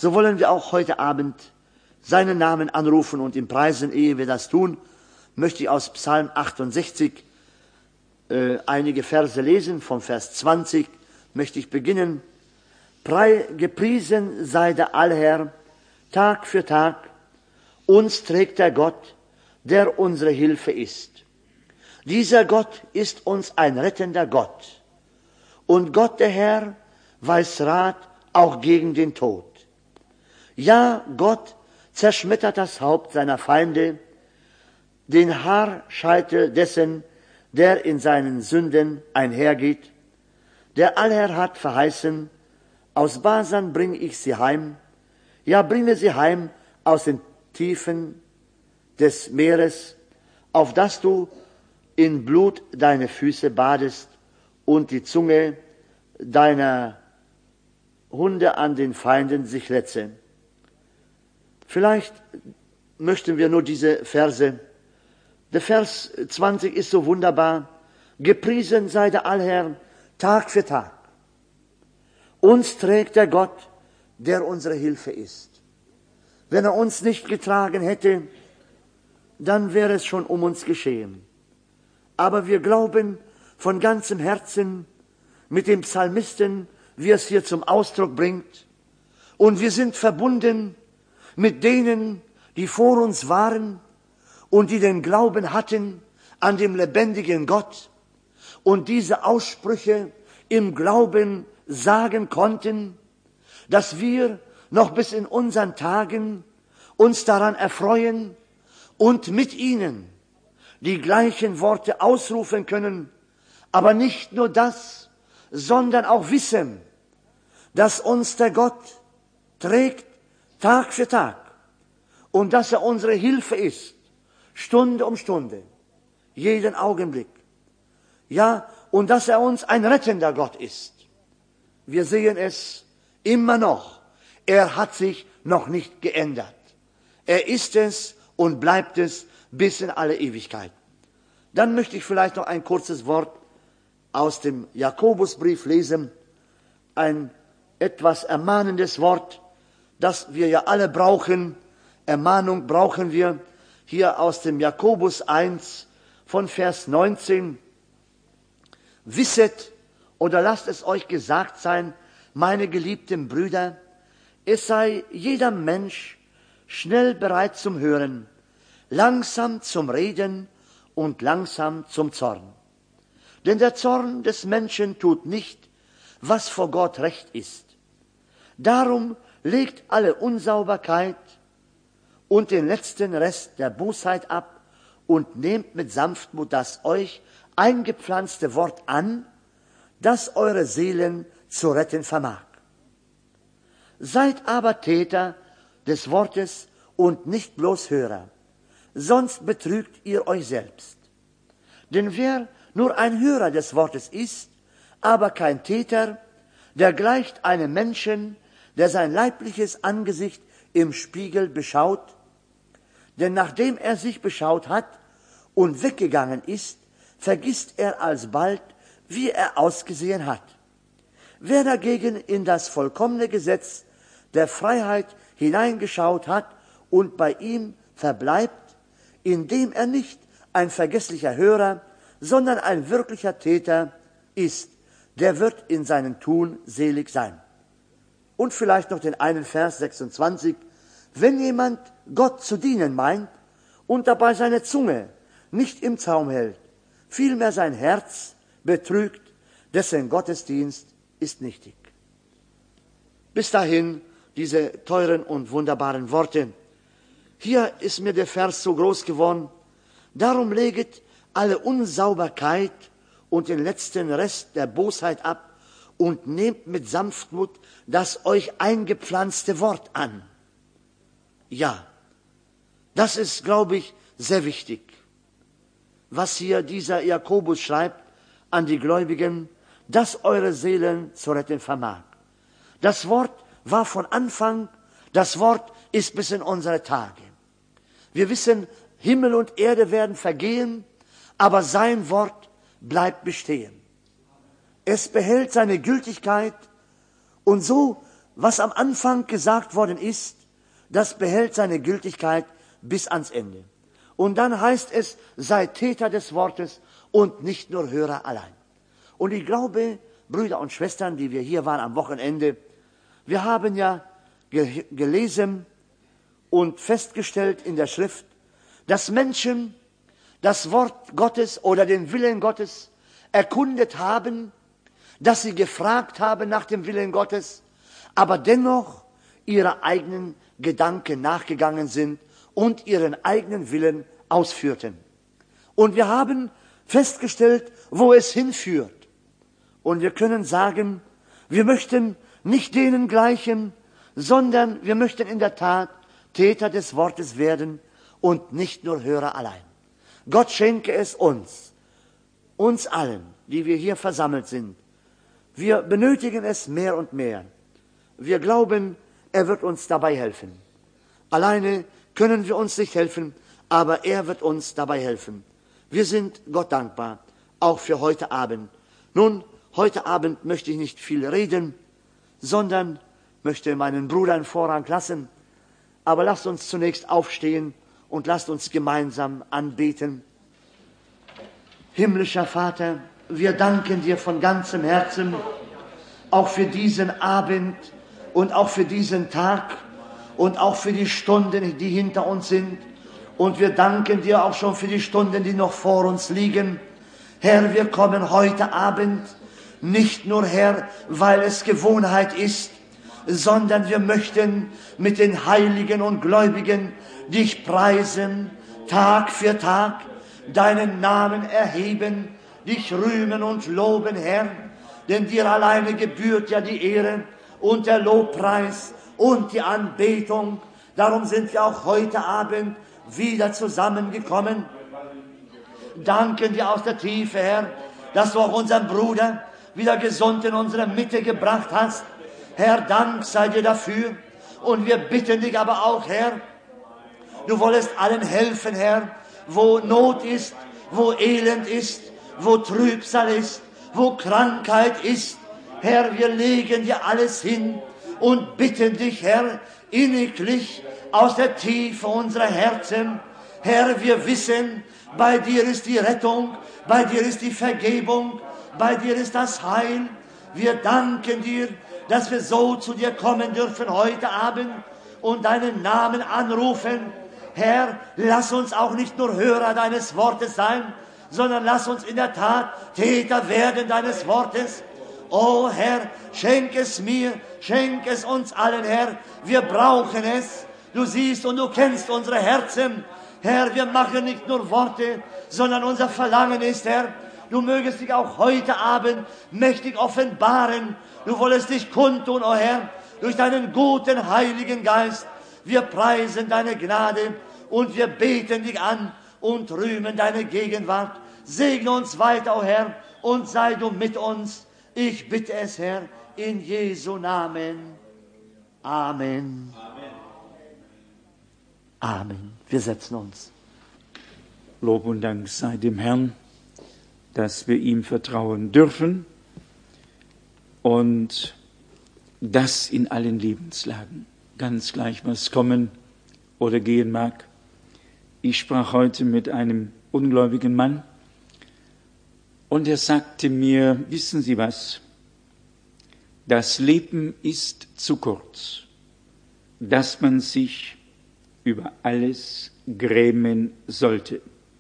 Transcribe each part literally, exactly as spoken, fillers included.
so wollen wir auch heute Abend seinen Namen anrufen und ihn preisen. Ehe wir das tun, möchte ich aus Psalm achtundsechzig äh, einige Verse lesen. Vom Vers zwanzig möchte ich beginnen. Prei, gepriesen sei der Allherr, Tag für Tag, uns trägt der Gott, der unsere Hilfe ist. Dieser Gott ist uns ein rettender Gott. Und Gott, der Herr, weiß Rat auch gegen den Tod. Ja, Gott zerschmettert das Haupt seiner Feinde, den Haarscheitel dessen, der in seinen Sünden einhergeht. Der Allherr hat verheißen, aus Basan bringe ich sie heim, ja, bringe sie heim aus den Tiefen des Meeres, auf dass du in Blut deine Füße badest und die Zunge deiner Hunde an den Feinden sich letze. Vielleicht möchten wir nur diese Verse. Der Vers zwanzig ist so wunderbar. Gepriesen sei der Allherr Tag für Tag. Uns trägt der Gott, der unsere Hilfe ist. Wenn er uns nicht getragen hätte, dann wäre es schon um uns geschehen. Aber wir glauben von ganzem Herzen mit dem Psalmisten, wie es hier zum Ausdruck bringt. Und wir sind verbunden mit denen, die vor uns waren und die den Glauben hatten an dem lebendigen Gott und diese Aussprüche im Glauben sagen konnten, dass wir noch bis in unseren Tagen uns daran erfreuen und mit ihnen die gleichen Worte ausrufen können, aber nicht nur das, sondern auch wissen, dass uns der Gott trägt Tag für Tag und dass er unsere Hilfe ist, Stunde um Stunde, jeden Augenblick. Ja, und dass er uns ein rettender Gott ist. Wir sehen es immer noch. Er hat sich noch nicht geändert. Er ist es und bleibt es bis in alle Ewigkeit. Dann möchte ich vielleicht noch ein kurzes Wort aus dem Jakobusbrief lesen. Ein etwas ermahnendes Wort, das wir ja alle brauchen. Ermahnung brauchen wir. Hier aus dem Jakobus eins von Vers neunzehn. Wisset oder lasst es euch gesagt sein, meine geliebten Brüder, es sei jeder Mensch schnell bereit zum Hören, langsam zum Reden und langsam zum Zorn. Denn der Zorn des Menschen tut nicht, was vor Gott recht ist. Darum legt alle Unsauberkeit und den letzten Rest der Bosheit ab und nehmt mit Sanftmut das euch eingepflanzte Wort an, das eure Seelen zu retten vermag. Seid aber Täter des Wortes und nicht bloß Hörer, sonst betrügt ihr euch selbst. Denn wer nur ein Hörer des Wortes ist, aber kein Täter, der gleicht einem Menschen, der sein leibliches Angesicht im Spiegel beschaut, denn nachdem er sich beschaut hat und weggegangen ist, vergisst er alsbald, wie er ausgesehen hat. Wer dagegen in das vollkommene Gesetz der Freiheit hineingeschaut hat und bei ihm verbleibt, indem er nicht ein vergesslicher Hörer, sondern ein wirklicher Täter ist, der wird in seinem Tun selig sein. Und vielleicht noch den einen Vers sechsundzwanzig. Wenn jemand Gott zu dienen meint und dabei seine Zunge nicht im Zaum hält, vielmehr sein Herz betrügt, dessen Gottesdienst ist nichtig. Bis dahin diese teuren und wunderbaren Worte. Hier ist mir der Vers so groß geworden. Darum leget alle Unsauberkeit und den letzten Rest der Bosheit ab und nehmt mit Sanftmut das euch eingepflanzte Wort an. Ja, das ist, glaube ich, sehr wichtig, was hier dieser Jakobus schreibt an die Gläubigen, dass eure Seelen zu retten vermag. Das Wort war von Anfang, das Wort ist bis in unsere Tage. Wir wissen, Himmel und Erde werden vergehen, aber sein Wort bleibt bestehen. Es behält seine Gültigkeit und so was am Anfang gesagt worden ist, das behält seine Gültigkeit bis ans Ende. Und dann heißt es, sei Täter des Wortes und nicht nur Hörer allein. Und ich glaube, Brüder und Schwestern, die wir hier waren am Wochenende, wir haben ja ge- gelesen und festgestellt in der Schrift, dass Menschen das Wort Gottes oder den Willen Gottes erkundet haben, dass sie gefragt haben nach dem Willen Gottes, aber dennoch ihrer eigenen Gedanken nachgegangen sind und ihren eigenen Willen ausführten. Und wir haben festgestellt, wo es hinführt. Und wir können sagen, wir möchten nicht denen gleichen, sondern wir möchten in der Tat Täter des Wortes werden und nicht nur Hörer allein. Gott schenke es uns, uns allen, die wir hier versammelt sind. Wir benötigen es mehr und mehr. Wir glauben, er wird uns dabei helfen. Alleine können wir uns nicht helfen, aber er wird uns dabei helfen. Wir sind Gott dankbar, auch für heute Abend. Nun, heute Abend möchte ich nicht viel reden, sondern möchte meinen Brudern Vorrang lassen. Aber lasst uns zunächst aufstehen und lasst uns gemeinsam anbeten. Himmlischer Vater, wir danken dir von ganzem Herzen, auch für diesen Abend und auch für diesen Tag und auch für die Stunden, die hinter uns sind. Und wir danken dir auch schon für die Stunden, die noch vor uns liegen. Herr, wir kommen heute Abend nicht nur, Herr, weil es Gewohnheit ist, sondern wir möchten mit den Heiligen und Gläubigen dich preisen, Tag für Tag, deinen Namen erheben, dich rühmen und loben, Herr, denn dir alleine gebührt ja die Ehre und der Lobpreis und die Anbetung. Darum sind wir auch heute Abend wieder zusammengekommen. Danken dir aus der Tiefe, Herr, dass du auch unseren Bruder wieder gesund in unsere Mitte gebracht hast. Herr, Dank sei dir dafür. Und wir bitten dich aber auch, Herr, du wolltest allen helfen, Herr, wo Not ist, wo Elend ist, wo Trübsal ist, wo Krankheit ist. Herr, wir legen dir alles hin und bitten dich, Herr, inniglich aus der Tiefe unserer Herzen. Herr, wir wissen, bei dir ist die Rettung, bei dir ist die Vergebung, bei dir ist das Heil. Wir danken dir, dass wir so zu dir kommen dürfen heute Abend und deinen Namen anrufen. Herr, lass uns auch nicht nur Hörer deines Wortes sein, sondern lass uns in der Tat Täter werden deines Wortes. Oh Herr, schenk es mir, schenk es uns allen, Herr. Wir brauchen es. Du siehst und du kennst unsere Herzen. Herr, wir machen nicht nur Worte, sondern unser Verlangen ist, Herr, du mögest dich auch heute Abend mächtig offenbaren. Du wolltest dich kundtun, o oh Herr, durch deinen guten Heiligen Geist. Wir preisen deine Gnade und wir beten dich an und rühmen deine Gegenwart. Segne uns weiter, o oh Herr, und sei du mit uns. Ich bitte es, Herr, in Jesu Namen. Amen. Amen. Wir setzen uns. Lob und Dank sei dem Herrn, dass wir ihm vertrauen dürfen und das in allen Lebenslagen, ganz gleich was kommen oder gehen mag. Ich sprach heute mit einem ungläubigen Mann und er sagte mir, wissen Sie was, das Leben ist zu kurz, dass man sich über alles grämen sollte.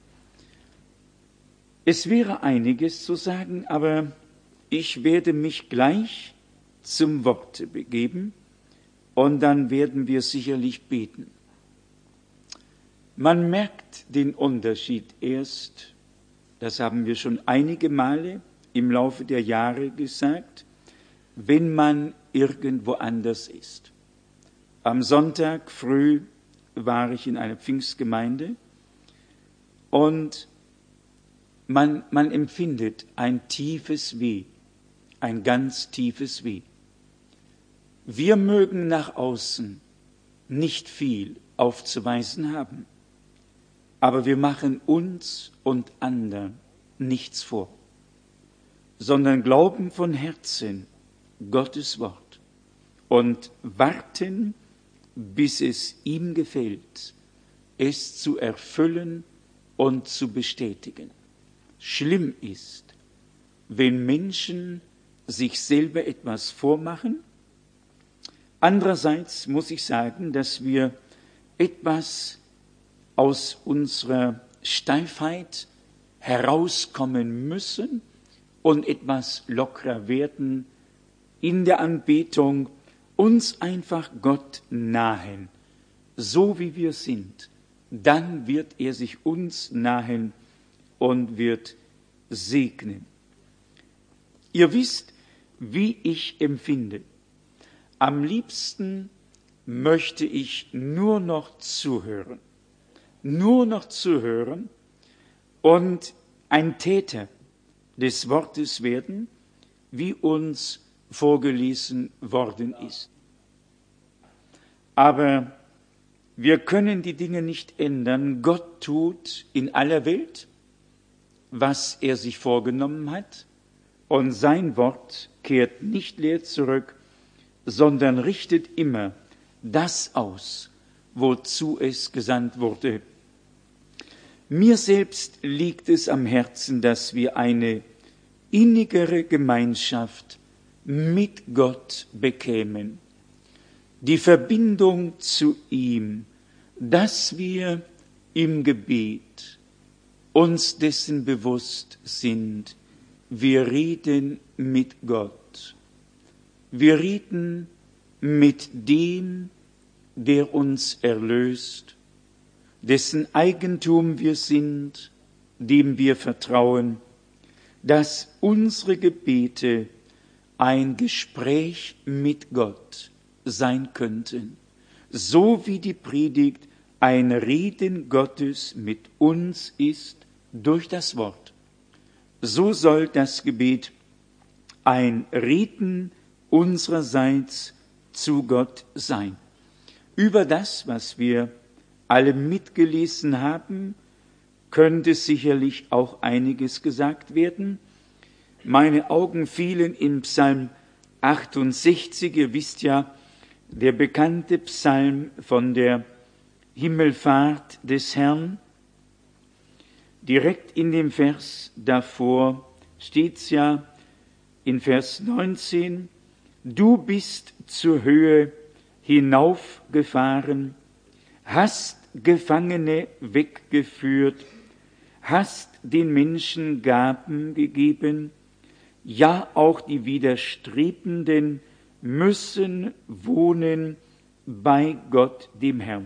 Es wäre einiges zu sagen, aber ich werde mich gleich zum Worte begeben und dann werden wir sicherlich beten. Man merkt den Unterschied erst, das haben wir schon einige Male im Laufe der Jahre gesagt, wenn man irgendwo anders ist. Am Sonntag früh war ich in einer Pfingstgemeinde und man, man empfindet ein tiefes Weh, ein ganz tiefes Weh. Wir mögen nach außen nicht viel aufzuweisen haben, aber wir machen uns und anderen nichts vor, sondern glauben von Herzen Gottes Wort und warten, bis es ihm gefällt, es zu erfüllen und zu bestätigen. Schlimm ist, wenn Menschen sich selber etwas vormachen. Andererseits muss ich sagen, dass wir etwas aus unserer Steifheit herauskommen müssen und etwas lockerer werden in der Anbetung, uns einfach Gott nahen, so wie wir sind. Dann wird er sich uns nahen und wird segnen. Ihr wisst, wie ich empfinde. Am liebsten möchte ich nur noch zuhören, nur noch zuhören und ein Täter des Wortes werden, wie uns vorgelesen worden ist. Aber wir können die Dinge nicht ändern. Gott tut in aller Welt, was er sich vorgenommen hat, und sein Wort kehrt nicht leer zurück, sondern richtet immer das aus, wozu es gesandt wurde. Mir selbst liegt es am Herzen, dass wir eine innigere Gemeinschaft mit Gott bekämen. Die Verbindung zu ihm, dass wir im Gebet uns dessen bewusst sind, wir reden mit Gott. Wir reden mit dem, der uns erlöst, dessen Eigentum wir sind, dem wir vertrauen, dass unsere Gebete ein Gespräch mit Gott sein könnten, so wie die Predigt ein Reden Gottes mit uns ist durch das Wort. So soll das Gebet ein Reden unsererseits zu Gott sein. Über das, was wir alle mitgelesen haben, könnte sicherlich auch einiges gesagt werden. Meine Augen fielen in Psalm achtundsechzig, ihr wisst ja, der bekannte Psalm von der Himmelfahrt des Herrn. Direkt in dem Vers davor steht's ja in Vers neunzehn, du bist zur Höhe hinaufgefahren, hast Gefangene weggeführt, hast den Menschen Gaben gegeben, ja auch die Widerstrebenden müssen wohnen bei Gott dem Herrn.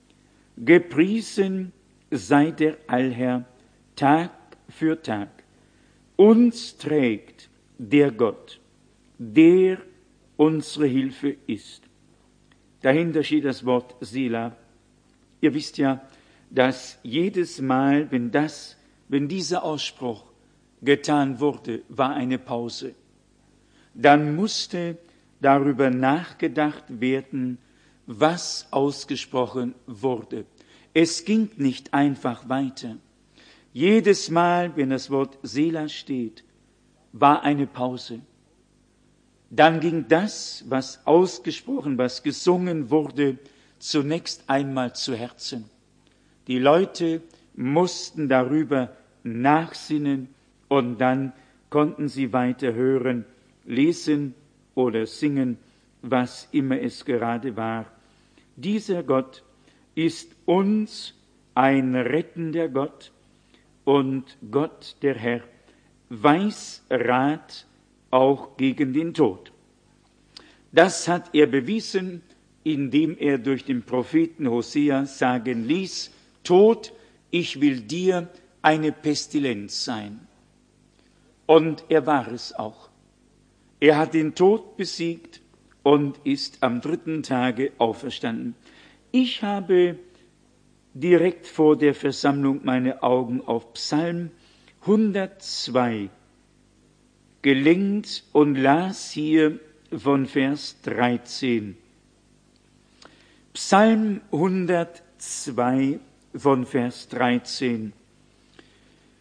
Gepriesen sei der Allherr Tag für Tag. Uns trägt der Gott, der unsere Hilfe ist. Dahinter steht das Wort Selah. Ihr wisst ja, dass jedes Mal, wenn das, wenn dieser Ausspruch getan wurde, war eine Pause. Dann musste darüber nachgedacht werden, was ausgesprochen wurde. Es ging nicht einfach weiter. Jedes Mal, wenn das Wort Selah steht, war eine Pause. Dann ging das, was ausgesprochen, was gesungen wurde, zunächst einmal zu Herzen. Die Leute mussten darüber nachsinnen und dann konnten sie weiter hören, lesen oder singen, was immer es gerade war. Dieser Gott ist uns ein rettender Gott und Gott, der Herr, weiß Rat auch gegen den Tod. Das hat er bewiesen, indem er durch den Propheten Hosea sagen ließ, Tod, ich will dir eine Pestilenz sein. Und er war es auch. Er hat den Tod besiegt und ist am dritten Tage auferstanden. Ich habe direkt vor der Versammlung meine Augen auf Psalm hundertzwei gelenkt und las hier von Vers dreizehn. Psalm hundertzwei von Vers dreizehn.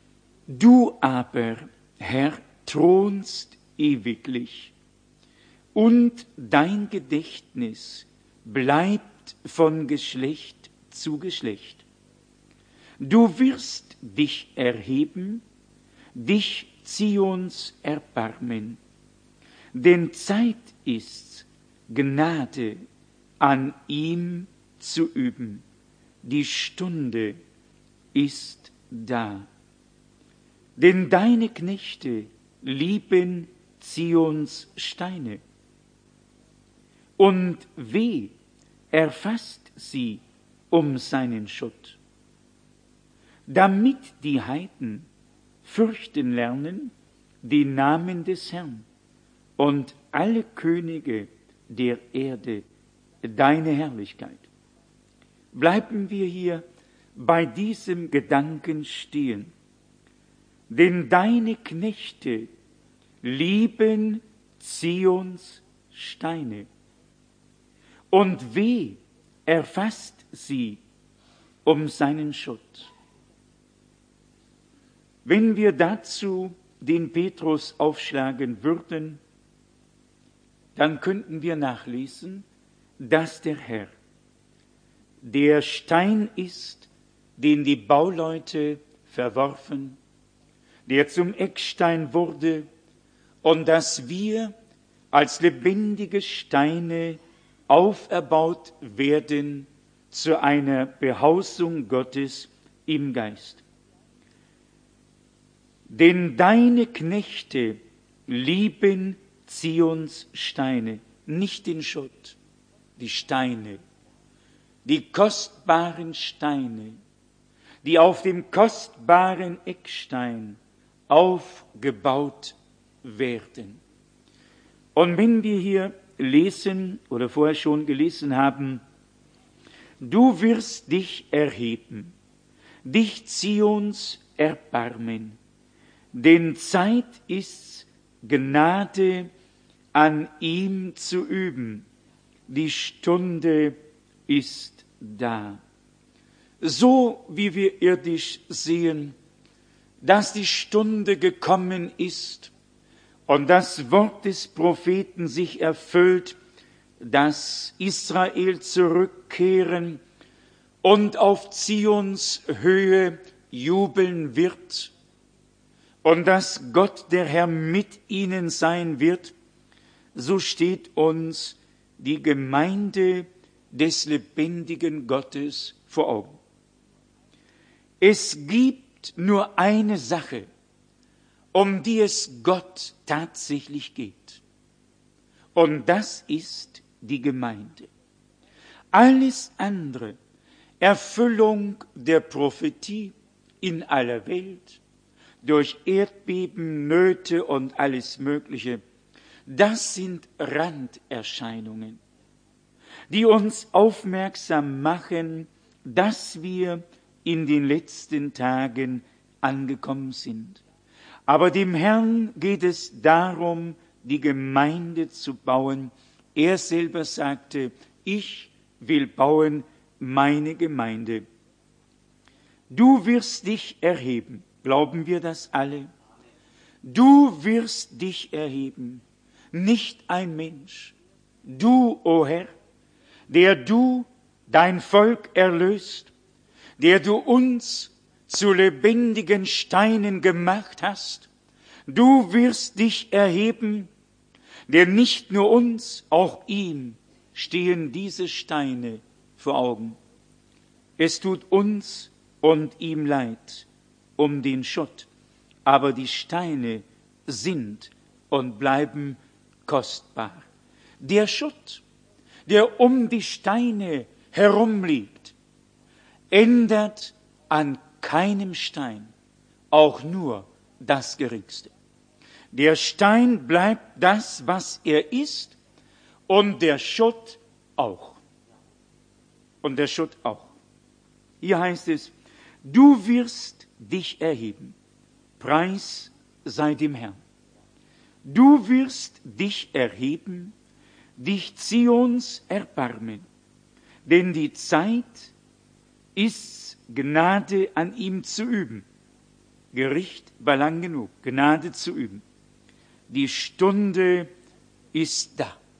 Du aber, Herr, thronst ewiglich und dein Gedächtnis bleibt von Geschlecht zu Geschlecht. Du wirst dich erheben, dich Zions erbarmen, denn Zeit ist's, Gnade an ihm zu üben. Die Stunde ist da. Denn deine Knechte lieben Zions Steine. Und weh erfasst sie um seinen Schutt. Damit die Heiden fürchten lernen den Namen des Herrn und alle Könige der Erde deine Herrlichkeit. Bleiben wir hier bei diesem Gedanken stehen. Denn deine Knechte lieben Zions Steine. Und weh erfasst sie um seinen Schutt. Wenn wir dazu den Petrus aufschlagen würden, dann könnten wir nachlesen, dass der Herr der Stein ist, den die Bauleute verworfen, der zum Eckstein wurde, und dass wir als lebendige Steine auferbaut werden zu einer Behausung Gottes im Geist. Denn deine Knechte lieben Zions Steine, nicht den Schutt, die Steine, die kostbaren Steine, die auf dem kostbaren Eckstein aufgebaut werden. Und wenn wir hier lesen oder vorher schon gelesen haben, du wirst dich erheben, dich Zions erbarmen, denn Zeit ist's, Gnade an ihm zu üben, die Stunde ist da. So wie wir irdisch sehen, dass die Stunde gekommen ist und das Wort des Propheten sich erfüllt, dass Israel zurückkehren und auf Zions Höhe jubeln wird und dass Gott der Herr mit ihnen sein wird, so steht uns die Gemeinde des lebendigen Gottes vor Augen. Es gibt nur eine Sache, um die es Gott tatsächlich geht. Und das ist die Gemeinde. Alles andere, Erfüllung der Prophetie in aller Welt, durch Erdbeben, Nöte und alles Mögliche, das sind Randerscheinungen, die uns aufmerksam machen, dass wir in den letzten Tagen angekommen sind. Aber dem Herrn geht es darum, die Gemeinde zu bauen. Er selber sagte, ich will bauen meine Gemeinde. Du wirst dich erheben. Glauben wir das alle? Du wirst dich erheben. Nicht ein Mensch. Du, o Herr, der du dein Volk erlöst, der du uns zu lebendigen Steinen gemacht hast, du wirst dich erheben, denn nicht nur uns, auch ihm stehen diese Steine vor Augen. Es tut uns und ihm leid um den Schutt, aber die Steine sind und bleiben kostbar. Der Schutt, der um die Steine herumliegt, ändert an keinem Stein auch nur das Geringste. Der Stein bleibt das, was er ist, und der Schutt auch. Und der Schutt auch. Hier heißt es, du wirst dich erheben. Preis sei dem Herrn. Du wirst dich erheben, dich Zions erbarmen, denn die Zeit ist, Gnade an ihm zu üben. Gericht war lang genug, Gnade zu üben. Die Stunde ist da.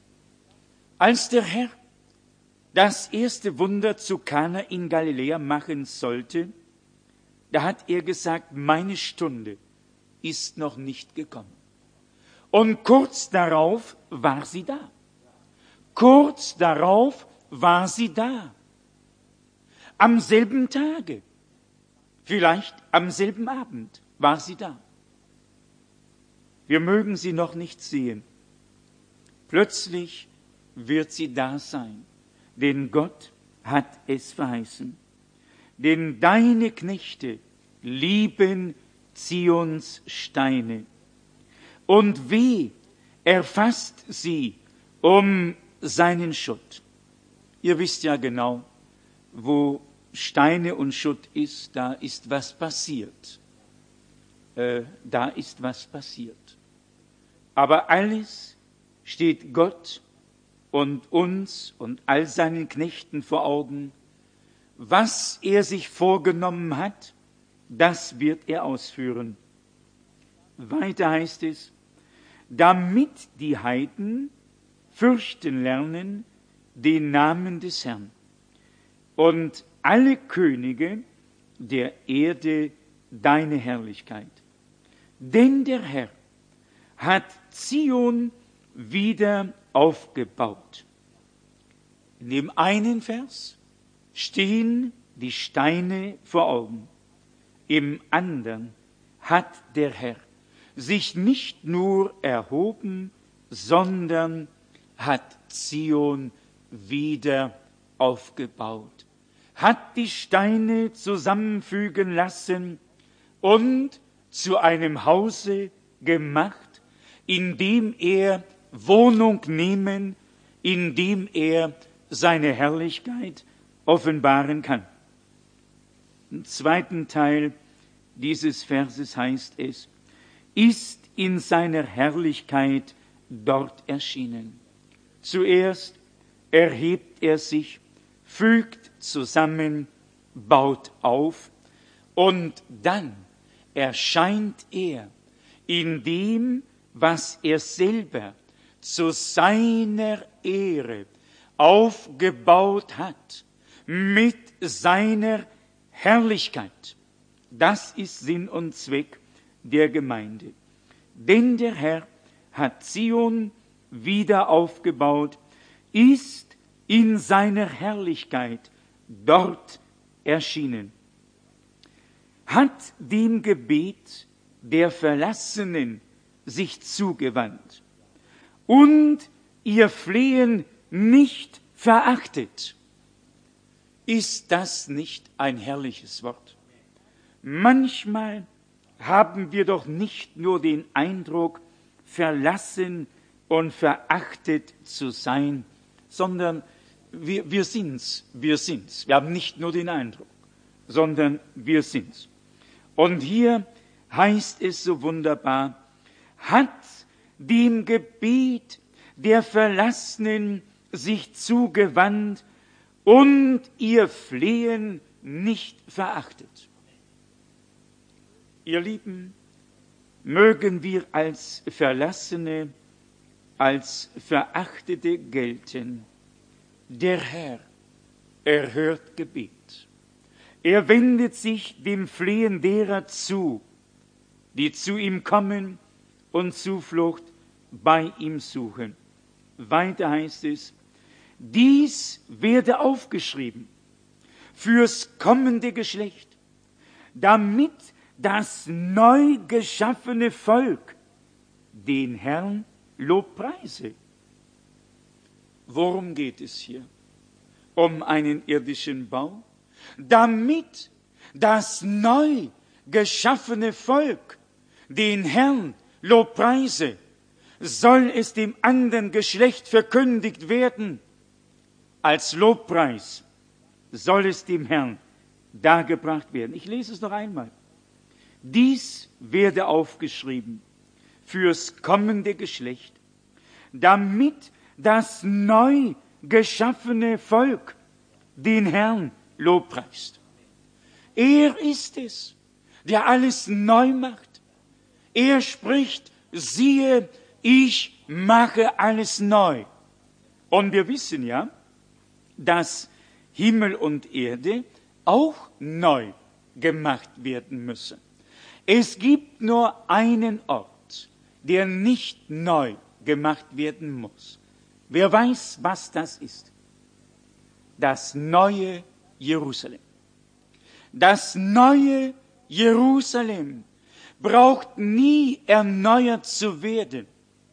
Als der Herr das erste Wunder zu Kana in Galiläa machen sollte, da hat er gesagt, meine Stunde ist noch nicht gekommen. Und kurz darauf war sie da. Kurz darauf war sie da. Am selben Tage, vielleicht am selben Abend war sie da. Wir mögen sie noch nicht sehen. Plötzlich wird sie da sein, denn Gott hat es verheißen. Denn deine Knechte lieben Zions Steine. Und weh erfasst sie um seinen Schutt. Ihr wisst ja genau, wo Steine und Schutt ist, da ist was passiert. Äh, da ist was passiert. Aber alles steht Gott und uns und all seinen Knechten vor Augen. Was er sich vorgenommen hat, das wird er ausführen. Weiter heißt es, damit die Heiden fürchten lernen den Namen des Herrn und alle Könige der Erde deine Herrlichkeit. Denn der Herr hat Zion wieder aufgebaut. In dem einen Vers stehen die Steine vor Augen. Im anderen hat der Herr sich nicht nur erhoben, sondern hat Zion wieder aufgebaut, hat die Steine zusammenfügen lassen und zu einem Hause gemacht, in dem er Wohnung nehmen, in dem er seine Herrlichkeit offenbaren kann. Im zweiten Teil dieses Verses heißt es, ist in seiner Herrlichkeit dort erschienen. Zuerst erhebt er sich, fügt zusammen, baut auf und dann erscheint er in dem, was er selber zu seiner Ehre aufgebaut hat, mit seiner Herrlichkeit. Das ist Sinn und Zweck der Gemeinde. Denn der Herr hat Zion wieder aufgebaut, ist in seiner Herrlichkeit dort erschienen, hat dem Gebet der Verlassenen sich zugewandt und ihr Flehen nicht verachtet. Ist das nicht ein herrliches Wort? Manchmal haben wir doch nicht nur den Eindruck, verlassen und verachtet zu sein, sondern wir, wir sind's, wir sind's. Wir haben nicht nur den Eindruck, sondern wir sind's. Und hier heißt es so wunderbar, hat dem Gebet der Verlassenen sich zugewandt und ihr Flehen nicht verachtet. Ihr Lieben, mögen wir als Verlassene, als Verachtete gelten. Der Herr erhört Gebet. Er wendet sich dem Flehen derer zu, die zu ihm kommen und Zuflucht bei ihm suchen. Weiter heißt es, dies werde aufgeschrieben fürs kommende Geschlecht, damit das neu geschaffene Volk den Herrn lobpreise. Worum geht es hier? Um einen irdischen Bau? Damit das neu geschaffene Volk den Herrn lobpreise, soll es dem anderen Geschlecht verkündigt werden. Als Lobpreis soll es dem Herrn dargebracht werden. Ich lese es noch einmal. Dies werde aufgeschrieben fürs kommende Geschlecht, damit das neu geschaffene Volk den Herrn lobpreist. Er ist es, der alles neu macht. Er spricht, siehe, ich mache alles neu. Und wir wissen ja, dass Himmel und Erde auch neu gemacht werden müssen. Es gibt nur einen Ort, der nicht neu gemacht werden muss. Wer weiß, was das ist? Das neue Jerusalem. Das neue Jerusalem braucht nie erneuert zu werden.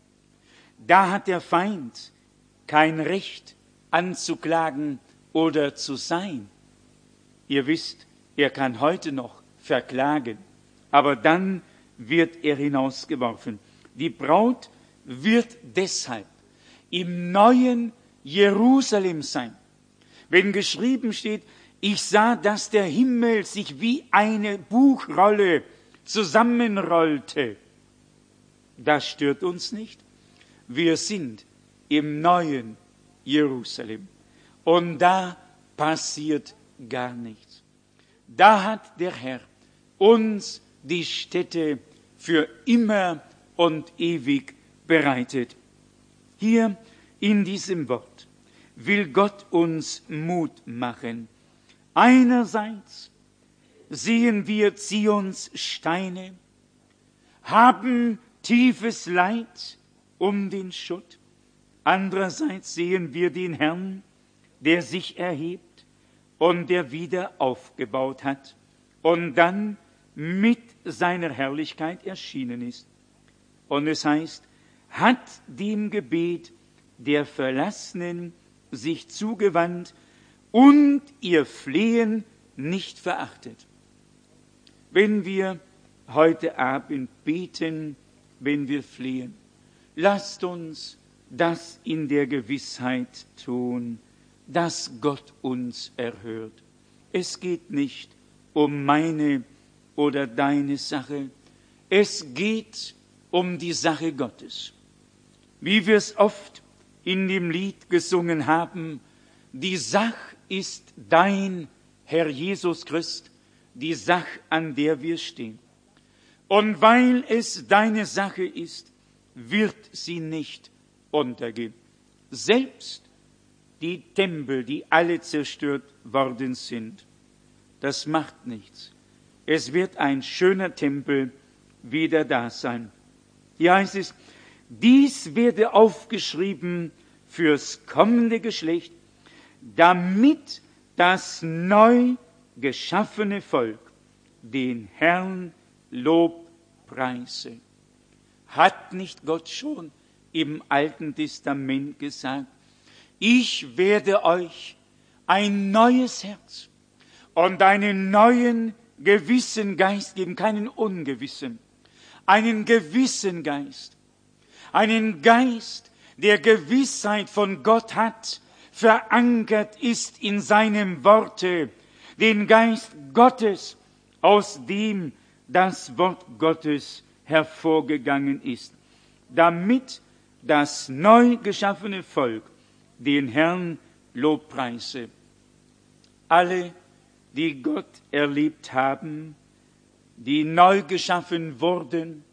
Da hat der Feind kein Recht anzuklagen oder zu sein. Ihr wisst, er kann heute noch verklagen, aber dann wird er hinausgeworfen. Die Braut wird deshalb im neuen Jerusalem sein. Wenn geschrieben steht, ich sah, dass der Himmel sich wie eine Buchrolle zusammenrollte. Das stört uns nicht. Wir sind im neuen Jerusalem. Und da passiert gar nichts. Da hat der Herr uns die Stätte für immer und ewig bereitet. Hier in diesem Wort will Gott uns Mut machen. Einerseits sehen wir Zions Steine, haben tiefes Leid um den Schutt. Andererseits sehen wir den Herrn, der sich erhebt und der wieder aufgebaut hat und dann mit seiner Herrlichkeit erschienen ist. Und es heißt, hat dem Gebet der Verlassenen sich zugewandt und ihr Flehen nicht verachtet. Wenn wir heute Abend beten, wenn wir flehen, lasst uns das in der Gewissheit tun, dass Gott uns erhört. Es geht nicht um meine oder deine Sache, es geht um die Sache Gottes. Wie wir es oft in dem Lied gesungen haben, die Sach ist dein, Herr Jesus Christ, die Sach, an der wir stehen. Und weil es deine Sache ist, wird sie nicht untergehen. Selbst die Tempel, die alle zerstört worden sind, das macht nichts. Es wird ein schöner Tempel wieder da sein. Hier heißt es, dies werde aufgeschrieben fürs kommende Geschlecht, damit das neu geschaffene Volk den Herrn Lobpreise. Hat nicht Gott schon im Alten Testament gesagt, ich werde euch ein neues Herz und einen neuen gewissen Geist geben, keinen ungewissen, einen gewissen Geist, einen Geist, der Gewissheit von Gott hat, verankert ist in seinem Worte, den Geist Gottes, aus dem das Wort Gottes hervorgegangen ist, damit das neu geschaffene Volk den Herrn Lobpreise. Alle, die Gott erlebt haben, die neu geschaffen wurden,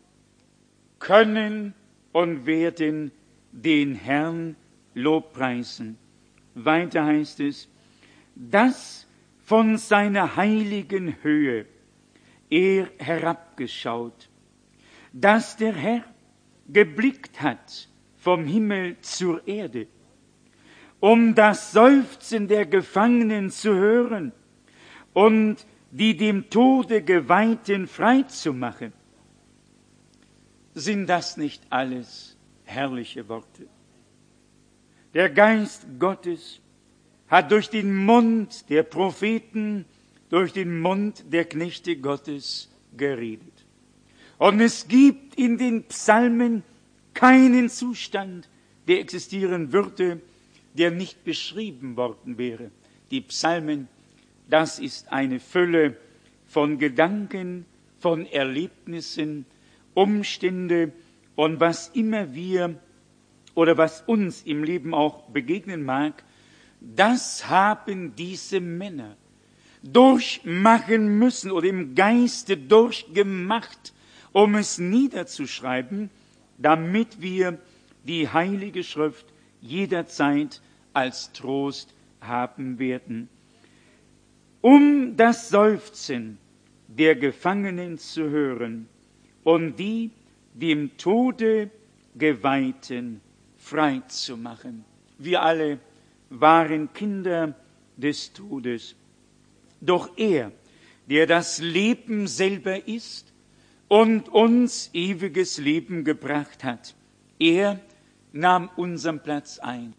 können und werden den Herrn Lobpreisen. Weiter heißt es, dass von seiner heiligen Höhe er herabgeschaut, dass der Herr geblickt hat vom Himmel zur Erde, um das Seufzen der Gefangenen zu hören und die dem Tode Geweihten frei zu machen. Sind das nicht alles herrliche Worte? Der Geist Gottes hat durch den Mund der Propheten, durch den Mund der Knechte Gottes geredet. Und es gibt in den Psalmen keinen Zustand, der existieren würde, der nicht beschrieben worden wäre. Die Psalmen, das ist eine Fülle von Gedanken, von Erlebnissen, Umstände und was immer wir oder was uns im Leben auch begegnen mag, das haben diese Männer durchmachen müssen oder im Geiste durchgemacht, um es niederzuschreiben, damit wir die Heilige Schrift jederzeit als Trost haben werden. Um das Seufzen der Gefangenen zu hören und die dem Tode Geweihten frei zu machen. Wir alle waren Kinder des Todes. Doch er, der das Leben selber ist und uns ewiges Leben gebracht hat, er nahm unseren Platz ein.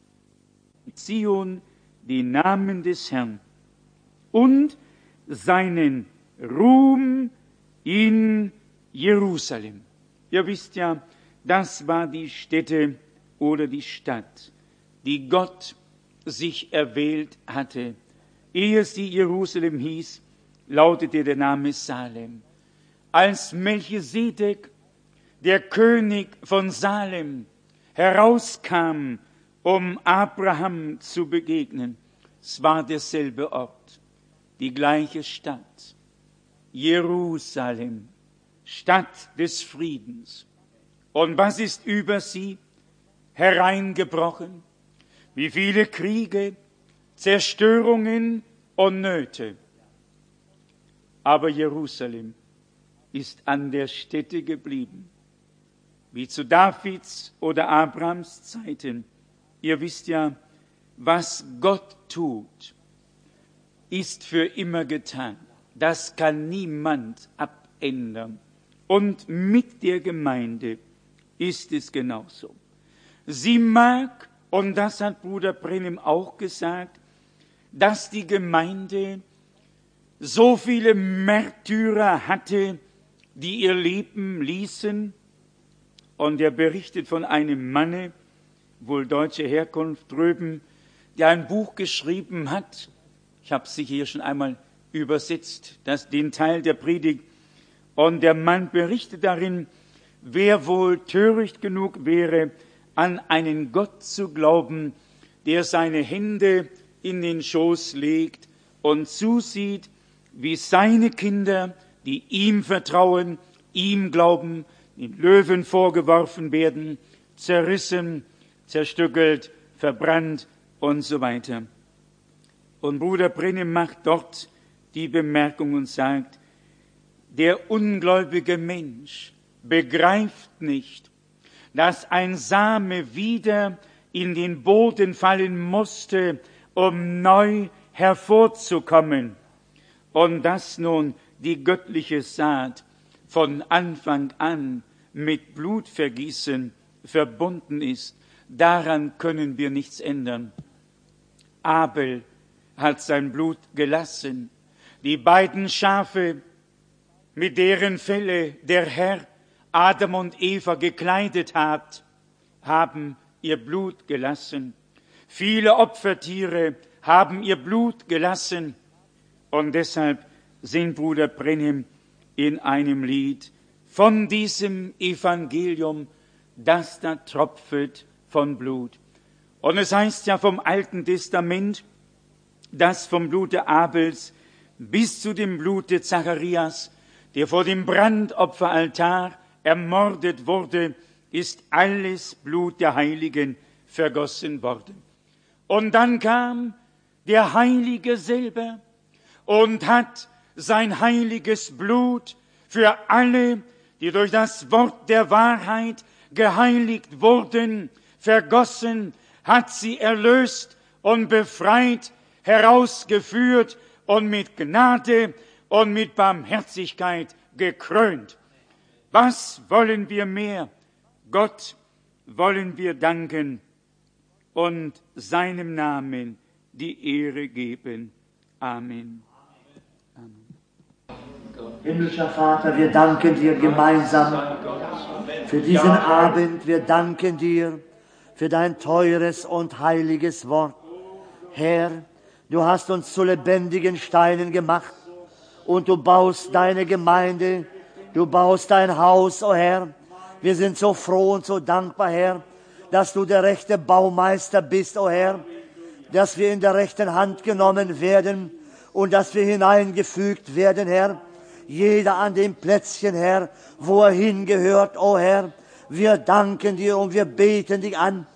Zion, den Namen des Herrn und seinen Ruhm in Jerusalem. Ihr wisst ja, das war die Stätte oder die Stadt, die Gott sich erwählt hatte. Ehe sie Jerusalem hieß, lautete der Name Salem. Als Melchisedek, der König von Salem, herauskam, um Abraham zu begegnen, es war derselbe Ort, die gleiche Stadt, Jerusalem, Stadt des Friedens. Und was ist über sie hereingebrochen? Wie viele Kriege, Zerstörungen und Nöte. Aber Jerusalem ist an der Stätte geblieben, wie zu Davids oder Abrahams Zeiten. Ihr wisst ja, was Gott tut, ist für immer getan. Das kann niemand abändern. Und mit der Gemeinde ist es genauso. Sie mag, und das hat Bruder Brenhem auch gesagt, dass die Gemeinde so viele Märtyrer hatte, die ihr Leben ließen. Und er berichtet von einem Manne, wohl deutscher Herkunft drüben, der ein Buch geschrieben hat. Ich habe es sicher hier schon einmal übersetzt, das, den Teil der Predigt. Und der Mann berichtet darin, wer wohl töricht genug wäre, an einen Gott zu glauben, der seine Hände in den Schoß legt und zusieht, wie seine Kinder, die ihm vertrauen, ihm glauben, den Löwen vorgeworfen werden, zerrissen, zerstückelt, verbrannt und so weiter. Und Bruder Brenhem macht dort die Bemerkung und sagt, der ungläubige Mensch begreift nicht, dass ein Same wieder in den Boden fallen musste, um neu hervorzukommen. Und dass nun die göttliche Saat von Anfang an mit Blutvergießen verbunden ist, daran können wir nichts ändern. Abel hat sein Blut gelassen. Die beiden Schafe, mit deren Felle der Herr Adam und Eva gekleidet hat, haben ihr Blut gelassen. Viele Opfertiere haben ihr Blut gelassen. Und deshalb singt Bruder Brenhem in einem Lied von diesem Evangelium, das da tropft von Blut. Und es heißt ja vom Alten Testament, dass vom Blute Abels bis zu dem Blute Zacharias, der vor dem Brandopferaltar ermordet wurde, ist alles Blut der Heiligen vergossen worden. Und dann kam der Heilige selber und hat sein heiliges Blut für alle, die durch das Wort der Wahrheit geheiligt wurden, vergossen, hat sie erlöst und befreit, herausgeführt und mit Gnade und mit Barmherzigkeit gekrönt. Was wollen wir mehr? Gott wollen wir danken und seinem Namen die Ehre geben. Amen. Amen. Himmlischer Vater, wir danken dir gemeinsam für diesen Abend. Wir danken dir für dein teures und heiliges Wort. Herr, du hast uns zu lebendigen Steinen gemacht und du baust deine Gemeinde, du baust dein Haus, o Herr. Wir sind so froh und so dankbar, Herr, dass du der rechte Baumeister bist, o Herr, dass wir in der rechten Hand genommen werden und dass wir hineingefügt werden, Herr. Jeder an dem Plätzchen, Herr, wo er hingehört, o Herr. Wir danken dir und wir beten dich an.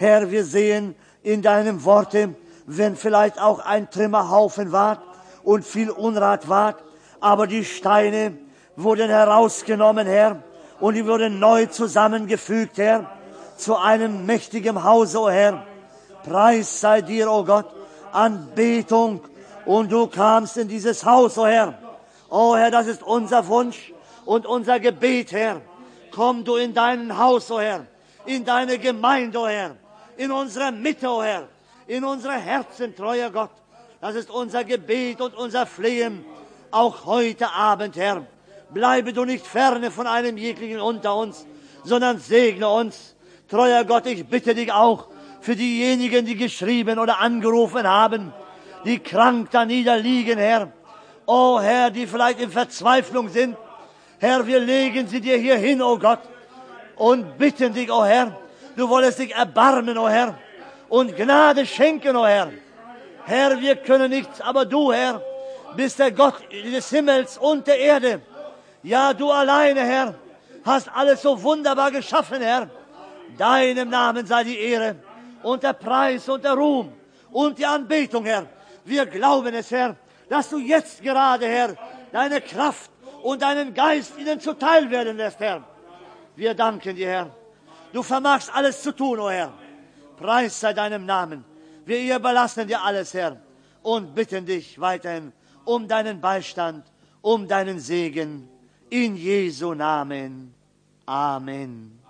Herr, wir sehen in deinem Worte, wenn vielleicht auch ein Trümmerhaufen war und viel Unrat war, aber die Steine wurden herausgenommen, Herr, und die wurden neu zusammengefügt, Herr, zu einem mächtigen Hause, o Herr. Preis sei dir, o Gott, Anbetung, und du kamst in dieses Haus, o Herr. O Herr, das ist unser Wunsch und unser Gebet, Herr. Komm du in dein Haus, o Herr, in deine Gemeinde, o Herr, in unsere Mitte, o Herr, in unsere Herzen, treuer Gott. Das ist unser Gebet und unser Flehen, auch heute Abend, Herr. Bleibe du nicht ferne von einem jeglichen unter uns, sondern segne uns. Treuer Gott, ich bitte dich auch für diejenigen, die geschrieben oder angerufen haben, die krank da niederliegen, Herr. Oh Herr, die vielleicht in Verzweiflung sind. Herr, wir legen sie dir hier hin, oh Gott, und bitten dich, oh Herr, du wolltest dich erbarmen, oh Herr, und Gnade schenken, oh Herr. Herr, wir können nichts, aber du, Herr, bist der Gott des Himmels und der Erde. Ja, du alleine, Herr, hast alles so wunderbar geschaffen, Herr. Deinem Namen sei die Ehre und der Preis und der Ruhm und die Anbetung, Herr. Wir glauben es, Herr, dass du jetzt gerade, Herr, deine Kraft und deinen Geist ihnen zuteil werden lässt, Herr. Wir danken dir, Herr. Du vermagst alles zu tun, o Herr. Preis sei deinem Namen. Wir überlassen dir alles, Herr, und bitten dich weiterhin um deinen Beistand, um deinen Segen. In Jesu Namen. Amen.